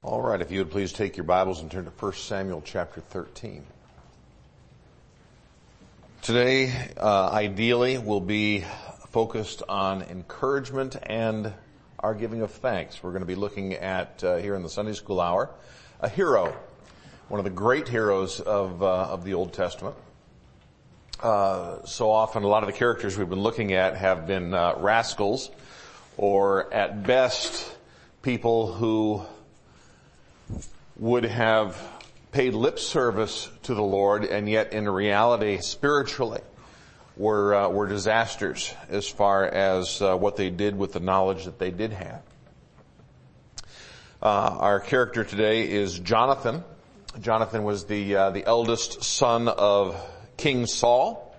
All right, if you would please take your Bibles and turn to 1 Samuel chapter 13. Today, ideally, will be focused on encouragement and our giving of thanks. We're going to be looking at, here in the Sunday School Hour, a hero, one of the great heroes of the Old Testament. So often, a lot of the characters we've been looking at have been rascals, or at best, people who would have paid lip service to the Lord, and yet in reality, spiritually, were disasters as far as what they did with the knowledge that they did have. Our character today is Jonathan. Jonathan was the eldest son of King Saul.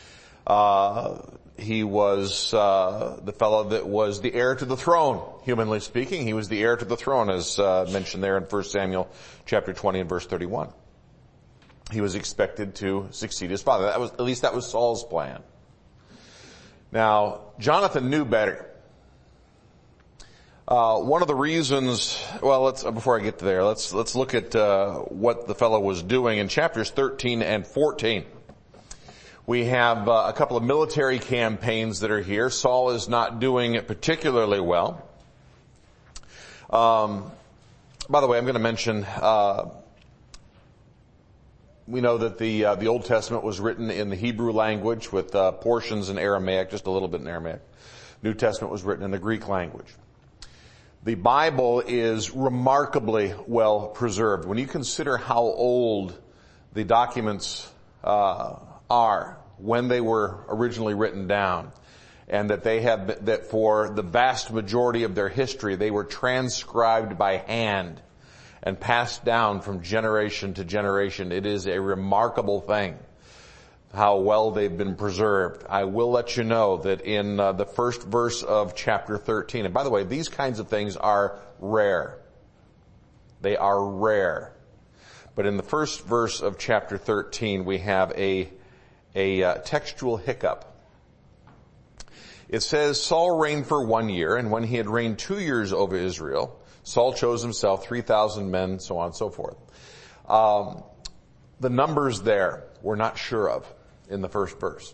He was the fellow that was the heir to the throne, humanly speaking. He was the heir to the throne, as mentioned there in 1 Samuel chapter 20 and verse 31. He was expected to succeed his father. At least that was Saul's plan. Now, Jonathan knew better. One of the reasons, before I get there, let's look at what the fellow was doing in chapters 13 and 14. We have a couple of military campaigns that are here. Saul is not doing it particularly well. By the way, I'm going to mention, we know that the Old Testament was written in the Hebrew language with portions in Aramaic, just a little bit in Aramaic. New Testament was written in the Greek language. The Bible is remarkably well preserved. When you consider how old the documents are when they were originally written down, and that for the vast majority of their history they were transcribed by hand and passed down from generation to generation. It is a remarkable thing how well they've been preserved. I will let you know that in the first verse of chapter 13, and by the way, these kinds of things are rare. They are rare. But in the first verse of chapter 13, we have a textual hiccup. It says, Saul reigned for 1 year, and when he had reigned 2 years over Israel, Saul chose himself 3,000 men, so on and so forth. The numbers there we're not sure of in the first verse.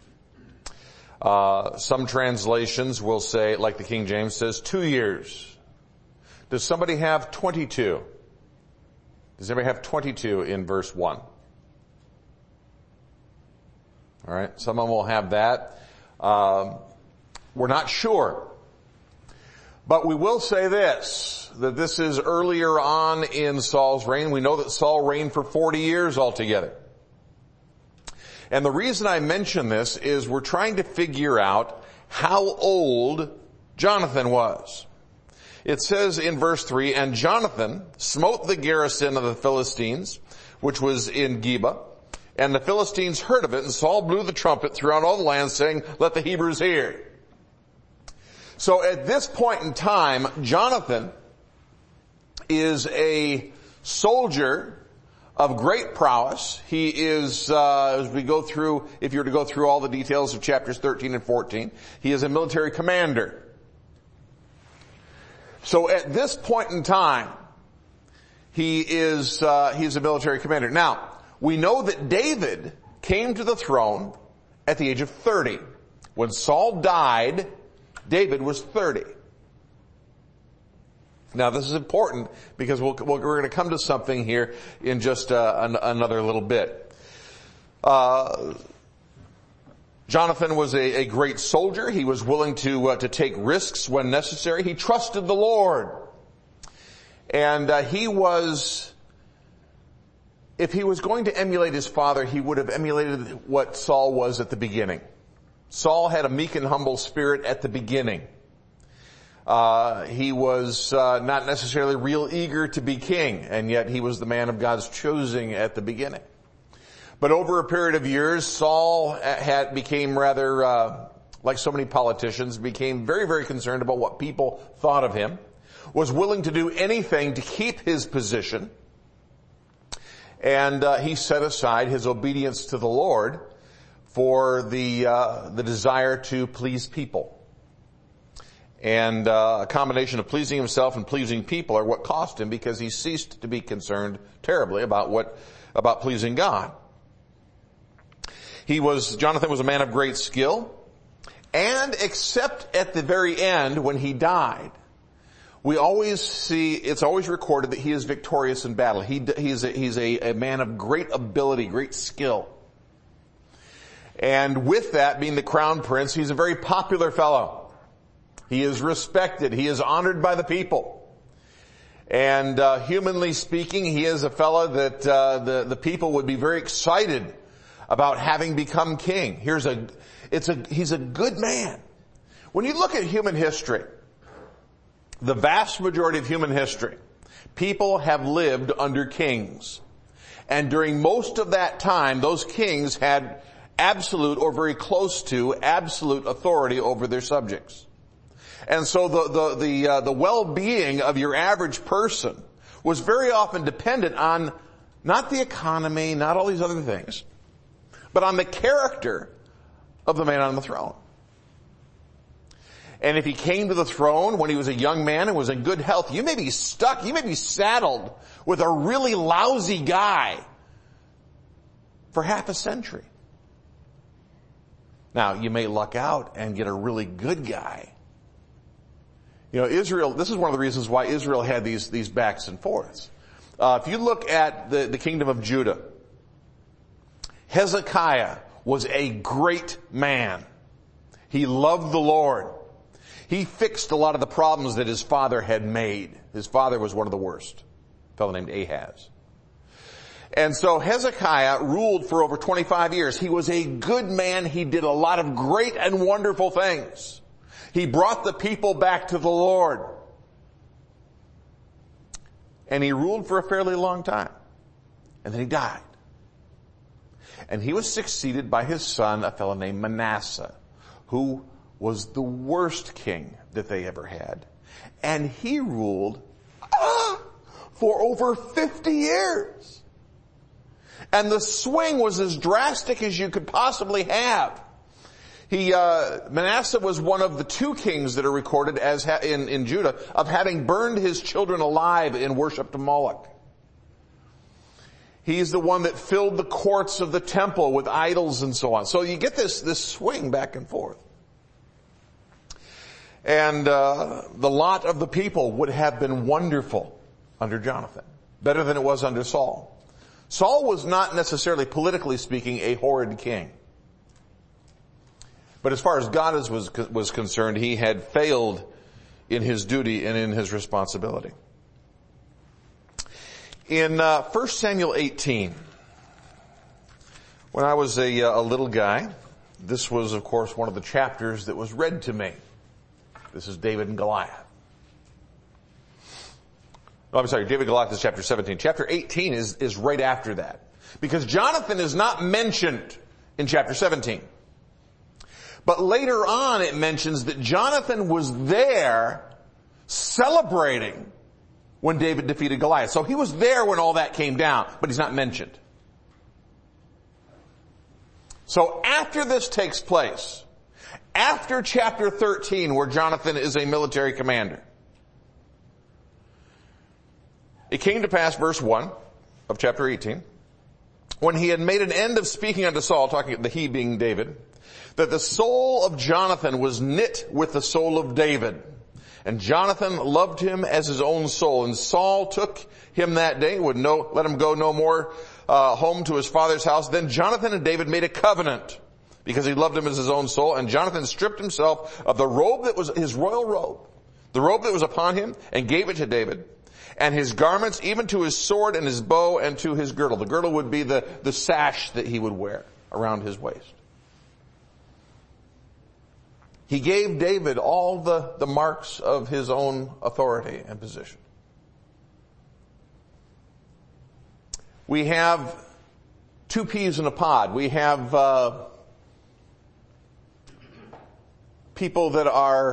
Some translations will say, like the King James says, 2 years. Does somebody have 22? Does anybody have 22 in verse 1? All right, some of them will have that. We're not sure. But we will say this, that this is earlier on in Saul's reign. We know that Saul reigned for 40 years altogether. And the reason I mention this is we're trying to figure out how old Jonathan was. It says in verse 3, and Jonathan smote the garrison of the Philistines, which was in Geba, and the Philistines heard of it, and Saul blew the trumpet throughout all the land, saying, let the Hebrews hear. So at this point in time, Jonathan is a soldier of great prowess. He is, as we go through, if you were to go through all the details of chapters 13 and 14, he is a military commander. So at this point in time, he's a military commander. Now, we know that David came to the throne at the age of 30. When Saul died, David was 30. Now this is important because we're going to come to something here in just another little bit. Jonathan was a great soldier. He was willing to take risks when necessary. He trusted the Lord. And if he was going to emulate his father, he would have emulated what Saul was at the beginning. Saul had a meek and humble spirit at the beginning. He was not necessarily real eager to be king, and yet he was the man of God's choosing at the beginning. But over a period of years, Saul became rather, like so many politicians, became very, very concerned about what people thought of him, was willing to do anything to keep his position, and he set aside his obedience to the Lord for the desire to please people. And a combination of pleasing himself and pleasing people are what cost him, because he ceased to be concerned terribly about pleasing God. Jonathan was a man of great skill, and except at the very end when he died, we always see, it's always recorded that he is victorious in battle. He's a man of great ability, great skill. And with that, being the crown prince, he's a very popular fellow. He is respected. He is honored by the people. And humanly speaking, he is a fellow that the people would be very excited about having become king. He's a good man. When you look at human history, the vast majority of human history, people have lived under kings. And during most of that time, those kings had absolute or very close to absolute authority over their subjects. And so the well-being of your average person was very often dependent on not the economy, not all these other things, but on the character of the man on the throne. And if he came to the throne when he was a young man and was in good health, you may be saddled with a really lousy guy for half a century. Now, you may luck out and get a really good guy. You know, Israel, this is one of the reasons why Israel had these backs and forths. If you look at the kingdom of Judah, Hezekiah was a great man. He loved the Lord. He fixed a lot of the problems that his father had made. His father was one of the worst, a fellow named Ahaz. And so Hezekiah ruled for over 25 years. He was a good man. He did a lot of great and wonderful things. He brought the people back to the Lord. And he ruled for a fairly long time. And then he died. And he was succeeded by his son, a fellow named Manasseh, who was the worst king that they ever had. And he ruled for over 50 years. And the swing was as drastic as you could possibly have. Manasseh was one of the two kings that are recorded as in Judah of having burned his children alive in worship to Moloch. He's the one that filled the courts of the temple with idols and so on. So you get this swing back and forth. And the lot of the people would have been wonderful under Jonathan, better than it was under Saul. Saul was not necessarily, politically speaking, a horrid king. But as far as God was concerned, he had failed in his duty and in his responsibility. In 1 Samuel 18, when I was a little guy, this was, of course, one of the chapters that was read to me. This is David and Goliath. No, I'm sorry, David and Goliath is chapter 17. Chapter 18 is right after that. Because Jonathan is not mentioned in chapter 17. But later on it mentions that Jonathan was there celebrating when David defeated Goliath. So he was there when all that came down, but he's not mentioned. So after this takes place, after chapter 13 where Jonathan is a military commander, it came to pass, verse 1 of chapter 18, when he had made an end of speaking unto Saul, the he being David, that the soul of Jonathan was knit with the soul of David. And Jonathan loved him as his own soul. And Saul took him that day, would let him go no more home to his father's house. Then Jonathan and David made a covenant because he loved him as his own soul. And Jonathan stripped himself of the robe that was his royal robe, the robe that was upon him, and gave it to David. And his garments, even to his sword and his bow and to his girdle. The girdle would be the sash that he would wear around his waist. He gave David all the marks of his own authority and position. We have two peas in a pod. We have people that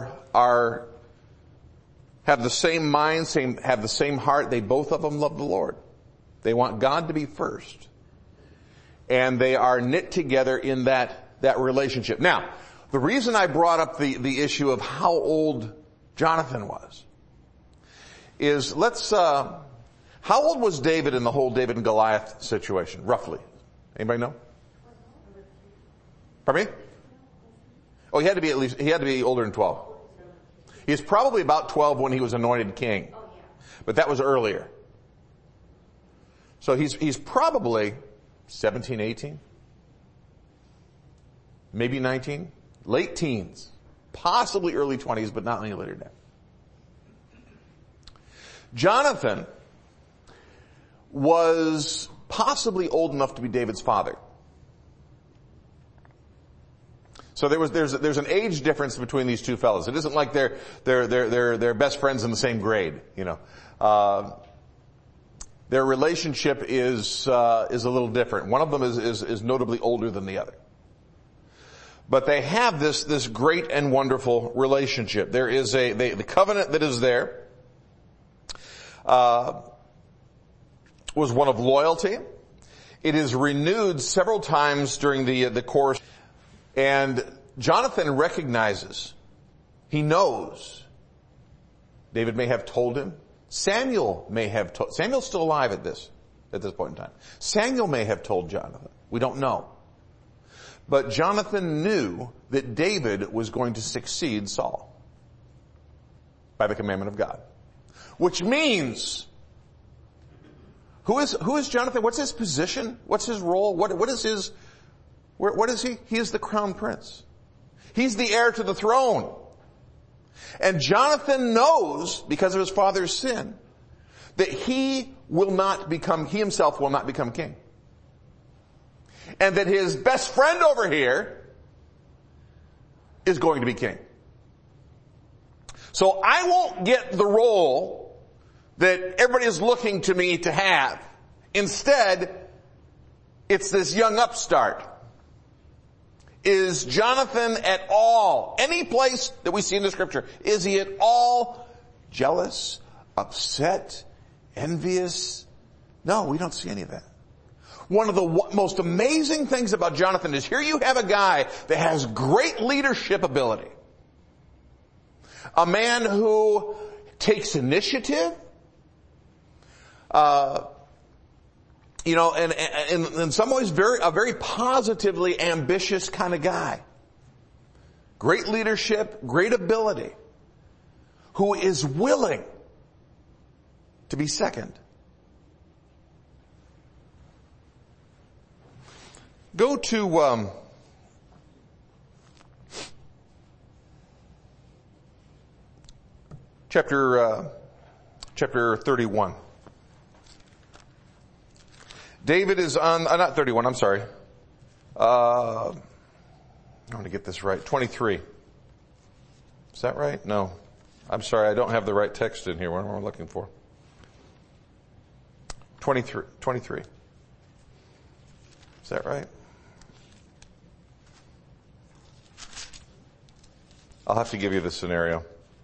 have the same mind, have the same heart. They both of them love the Lord. They want God to be first. And they are knit together in that relationship. Now, the reason I brought up the issue of how old Jonathan was, is how old was David in the whole David and Goliath situation, roughly? Anybody know? Pardon me? Oh, he had to be older than 12. He was probably about 12 when he was anointed king. But that was earlier. So he's probably 17, 18. Maybe 19. Late teens. Possibly early 20s, but not any later than that. Jonathan was possibly old enough to be David's father. So there's an age difference between these two fellows. It isn't like they're best friends in the same grade, you know. Their relationship is a little different. One of them is notably older than the other. But they have this great and wonderful relationship. There is the covenant that is there, was one of loyalty. It is renewed several times during the course. And Jonathan recognizes, he knows, David may have told him, Samuel's still alive at this point in time. Samuel may have told Jonathan. We don't know. But Jonathan knew that David was going to succeed Saul by the commandment of God. Which means, who is Jonathan? What's his position? What's his role? What is he? He is the crown prince. He's the heir to the throne. And Jonathan knows, because of his father's sin, that he himself will not become king. And that his best friend over here is going to be king. So I won't get the role that everybody is looking to me to have. Instead, it's this young upstart. Is Jonathan at all, any place that we see in the scripture, is he at all jealous, upset, envious? No, we don't see any of that. One of the most amazing things about Jonathan is here you have a guy that has great leadership ability. A man who takes initiative, you know, and in some ways a very positively ambitious kind of guy. Great leadership, great ability, who is willing to be second. Go to chapter 31. David is on, not 31, I'm sorry. I want to get this right. 23. Is that right? No. I'm sorry, I don't have the right text in here. What am I looking for? 23. Is that right? I'll have to give you the scenario.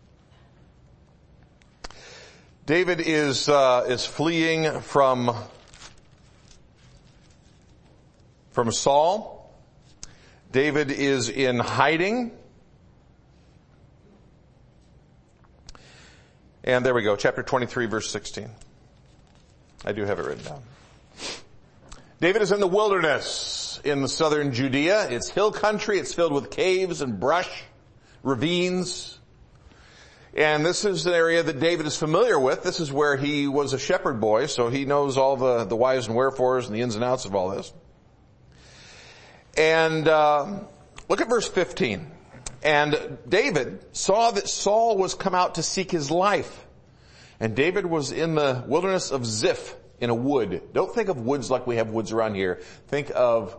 David is fleeing from Saul. David is in hiding. And there we go, chapter 23, verse 16. I do have it written down. David is in the wilderness in the southern Judea. It's hill country. It's filled with caves and brush, ravines. And this is an area that David is familiar with. This is where he was a shepherd boy, so he knows all the whys and wherefores and the ins and outs of all this. And look at verse 15. And David saw that Saul was come out to seek his life. And David was in the wilderness of Ziph in a wood. Don't think of woods like we have woods around here. Think of,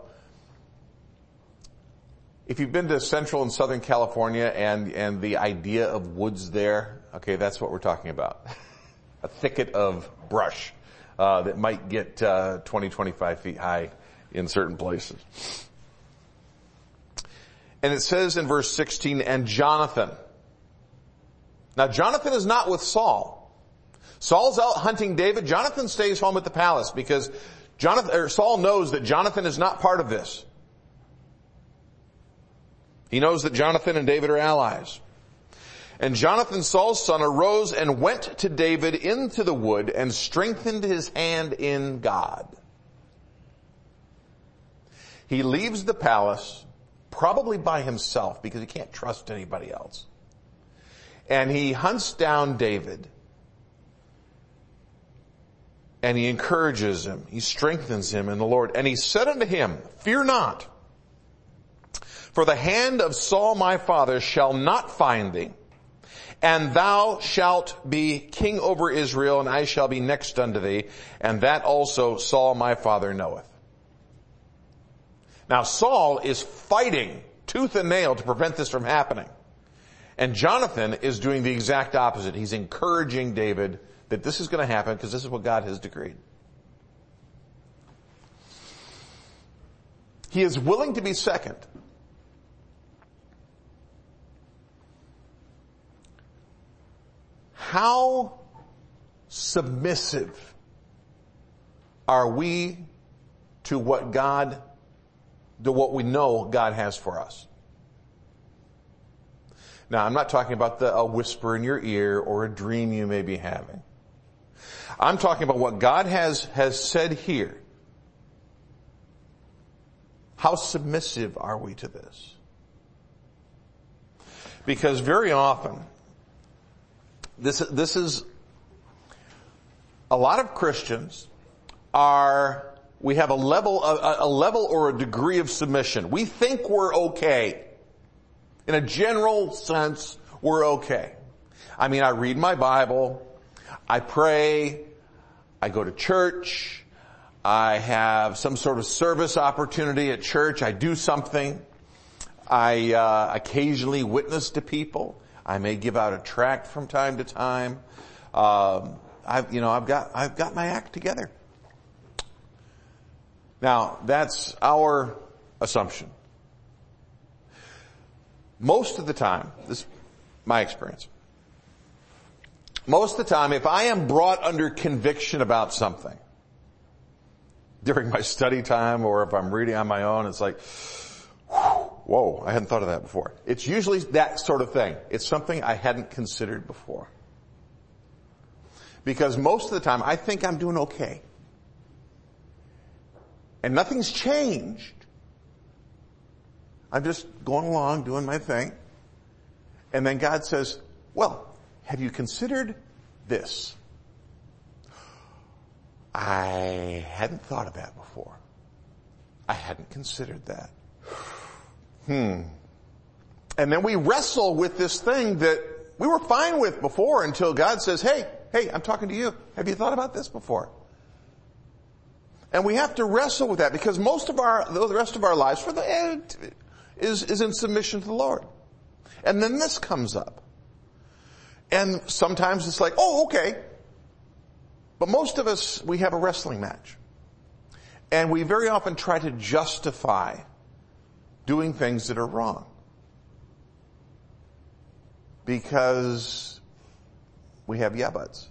if you've been to Central and Southern California and the idea of woods there, okay, that's what we're talking about. A thicket of brush that might get 20, 25 feet high in certain places. And it says in verse 16, and Jonathan. Now Jonathan is not with Saul. Saul's out hunting David. Jonathan stays home at the palace because Saul knows that Jonathan is not part of this. He knows that Jonathan and David are allies. And Jonathan, Saul's son, arose and went to David into the wood and strengthened his hand in God. He leaves the palace, probably by himself because he can't trust anybody else. And he hunts down David. And he encourages him. He strengthens him in the Lord. And he said unto him, fear not, for the hand of Saul my father shall not find thee. And thou shalt be king over Israel, and I shall be next unto thee. And that also Saul my father knoweth. Now Saul is fighting tooth and nail to prevent this from happening. And Jonathan is doing the exact opposite. He's encouraging David that this is going to happen because this is what God has decreed. He is willing to be second. How submissive are we to what we know God has for us? Now, I'm not talking about a whisper in your ear or a dream you may be having. I'm talking about what God has said here. How submissive are we to this? Because very often, this is, a lot of Christians we have a level or a degree of submission. We think we're okay. In a general sense, we're okay. I mean, I read my Bible, I pray, I go to church, I have some sort of service opportunity at church, I do something, I occasionally witness to people, I may give out a tract from time to time. I've got my act together. Now, that's our assumption. Most of the time, this is my experience. Most of the time, if I am brought under conviction about something during my study time or if I'm reading on my own, it's like, whoa, I hadn't thought of that before. It's usually that sort of thing. It's something I hadn't considered before. Because most of the time, I think I'm doing okay. And nothing's changed. I'm just going along, doing my thing. And then God says, well, have you considered this? I hadn't thought of that before. I hadn't considered that. And then we wrestle with this thing that we were fine with before until God says, hey, I'm talking to you. Have you thought about this before? And we have to wrestle with that because the rest of our lives is in submission to the Lord. And then this comes up. And sometimes it's like, oh, okay. But most of us, we have a wrestling match. And we very often try to justify doing things that are wrong. Because we have yeah buts.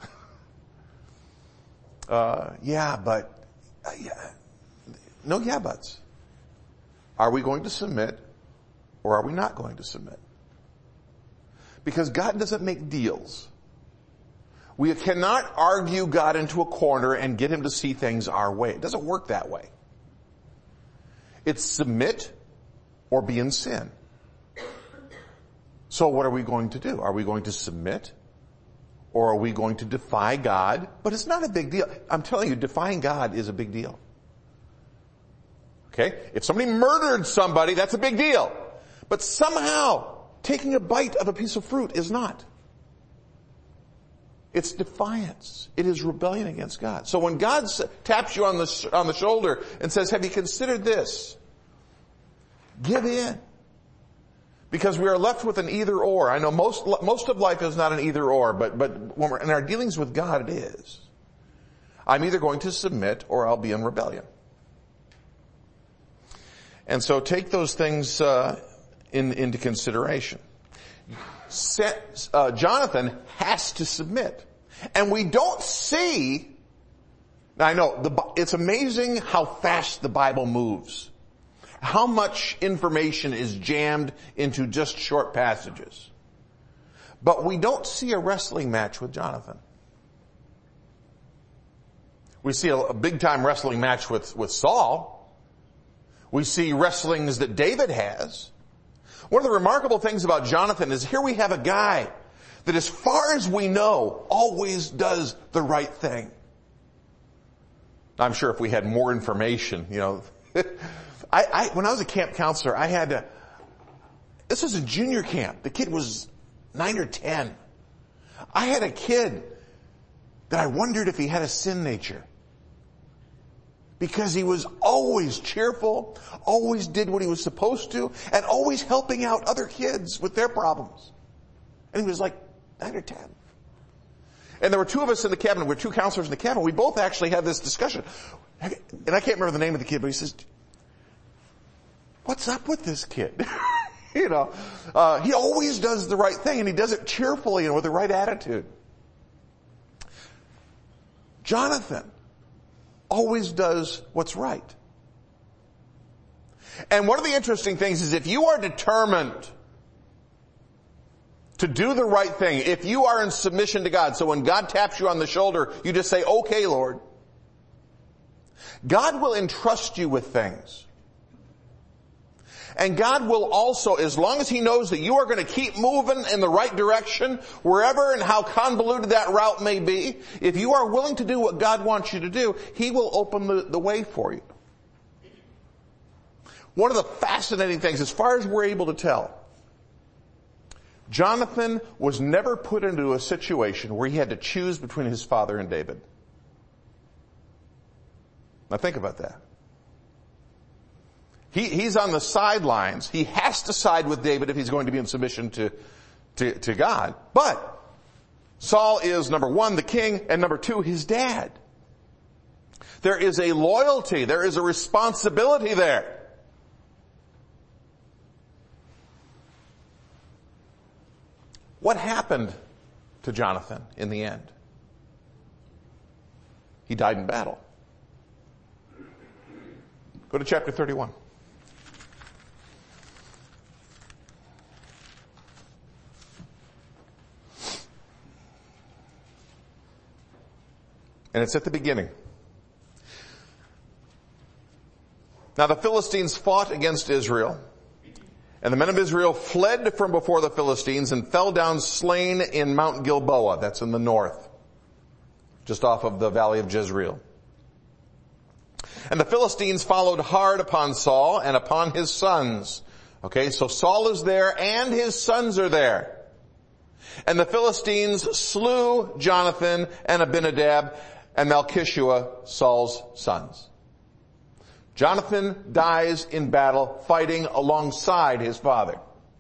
No yeah buts. Are we going to submit or are we not going to submit? Because God doesn't make deals. We cannot argue God into a corner and get him to see things our way. It doesn't work that way. It's submit or be in sin. So what are we going to do? Are we going to submit? Or are we going to defy God? But it's not a big deal. I'm telling you, defying God is a big deal. Okay? If somebody murdered somebody, that's a big deal. But somehow, taking a bite of a piece of fruit is not. It's defiance. It is rebellion against God. So when God taps you on the shoulder and says, have you considered this? Give in. Because we are left with an either or. I know most of life is not an either or, but when we're in our dealings with God, it is. I'm either going to submit or I'll be in rebellion. And so take those things into consideration. Jonathan has to submit. And we don't see, now I know, it's amazing how fast the Bible moves. How much information is jammed into just short passages. But we don't see a wrestling match with Jonathan. We see a big time wrestling match with Saul. We see wrestlings that David has. One of the remarkable things about Jonathan is here we have a guy that, as far as we know, always does the right thing. I'm sure if we had more information, when I was a camp counselor, this was a junior camp. The kid was 9 or 10. I had a kid that I wondered if he had a sin nature. Because he was always cheerful, always did what he was supposed to, and always helping out other kids with their problems. And he was like 9 or 10. And there were two of us in the cabin. We were two counselors in the cabin. We both actually had this discussion. And I can't remember the name of the kid, but he says, what's up with this kid? He always does the right thing, and he does it cheerfully and with the right attitude. Jonathan always does what's right. And one of the interesting things is if you are determined to do the right thing, if you are in submission to God, so when God taps you on the shoulder, you just say, okay, Lord, God will entrust you with things. And God will also, as long as He knows that you are going to keep moving in the right direction, wherever and how convoluted that route may be, if you are willing to do what God wants you to do, He will open the way for you. One of the fascinating things, as far as we're able to tell, Jonathan was never put into a situation where he had to choose between his father and David. Now think about that. He's on the sidelines. He has to side with David if he's going to be in submission to God. But Saul is, number one, the king, and number two, his dad. There is a loyalty. There is a responsibility there. What happened to Jonathan in the end? He died in battle. Go to chapter 31. And it's at the beginning. Now the Philistines fought against Israel, and the men of Israel fled from before the Philistines and fell down slain in Mount Gilboa. That's in the north, just off of the valley of Jezreel. And the Philistines followed hard upon Saul and upon his sons. Okay, so Saul is there and his sons are there. And the Philistines slew Jonathan and Abinadab and Malchishua, Saul's sons. Jonathan dies in battle fighting alongside his father.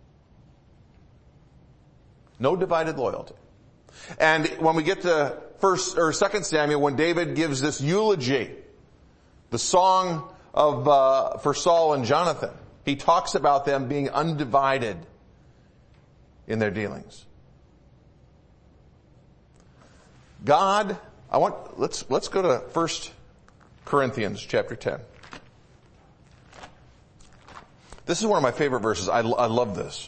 No divided loyalty. And when we get to 1st or 2nd Samuel, when David gives this eulogy, the song for Saul and Jonathan, he talks about them being undivided in their dealings. God, let's go to 1 Corinthians chapter 10. This is one of my favorite verses. I love this.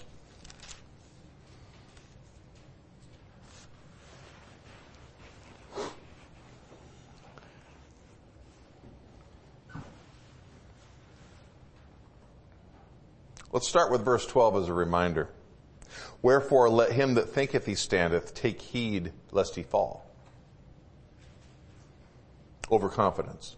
Let's start with verse 12 as a reminder. Wherefore let him that thinketh he standeth take heed lest he fall. Overconfidence.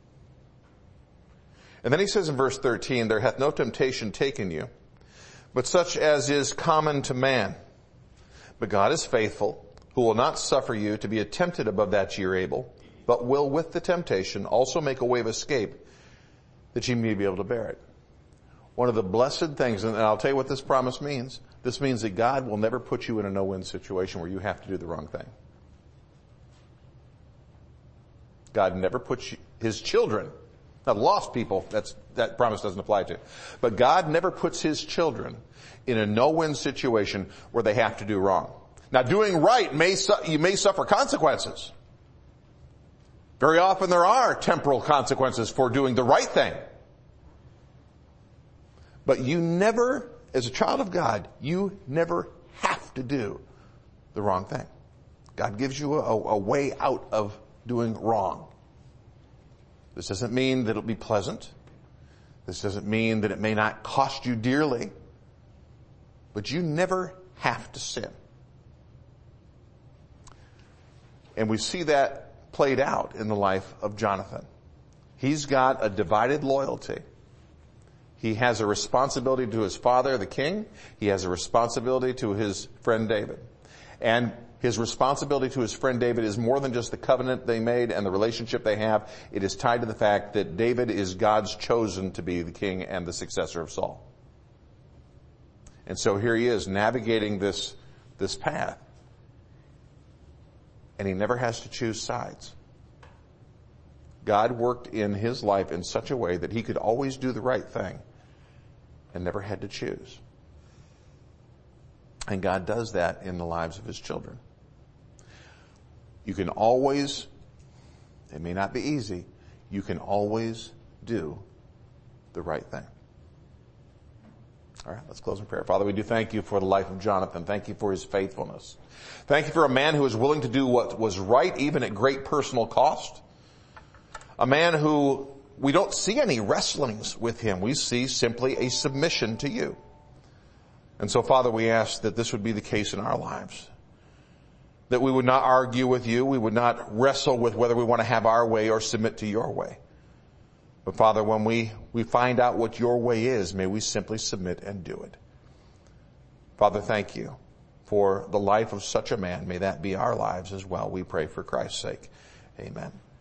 And then he says in verse 13, there hath no temptation taken you, but such as is common to man. But God is faithful, who will not suffer you to be tempted above that ye are able, but will with the temptation also make a way of escape, that ye may be able to bear it. One of the blessed things, and I'll tell you what this promise means. This means that God will never put you in a no-win situation where you have to do the wrong thing. God never puts His children, now lost people, that promise doesn't apply to. But God never puts His children in a no-win situation where they have to do wrong. Now doing right, you may suffer consequences. Very often there are temporal consequences for doing the right thing. But you never, as a child of God, you never have to do the wrong thing. God gives you a way out of doing wrong. This doesn't mean that it'll be pleasant. This doesn't mean that it may not cost you dearly. But you never have to sin. And we see that played out in the life of Jonathan. He's got a divided loyalty. He has a responsibility to his father, the king. He has a responsibility to his friend David. And his responsibility to his friend David is more than just the covenant they made and the relationship they have. It is tied to the fact that David is God's chosen to be the king and the successor of Saul. And so here he is navigating this path. And he never has to choose sides. God worked in his life in such a way that he could always do the right thing and never had to choose. And God does that in the lives of his children. You can always, it may not be easy, you can always do the right thing. All right, let's close in prayer. Father, we do thank you for the life of Jonathan. Thank you for his faithfulness. Thank you for a man who was willing to do what was right, even at great personal cost. A man who we don't see any wrestlings with him. We see simply a submission to you. And so, Father, we ask that this would be the case in our lives. That we would not argue with you. We would not wrestle with whether we want to have our way or submit to your way. But Father, when we find out what your way is, may we simply submit and do it. Father, thank you for the life of such a man. May that be our lives as well. We pray for Christ's sake. Amen.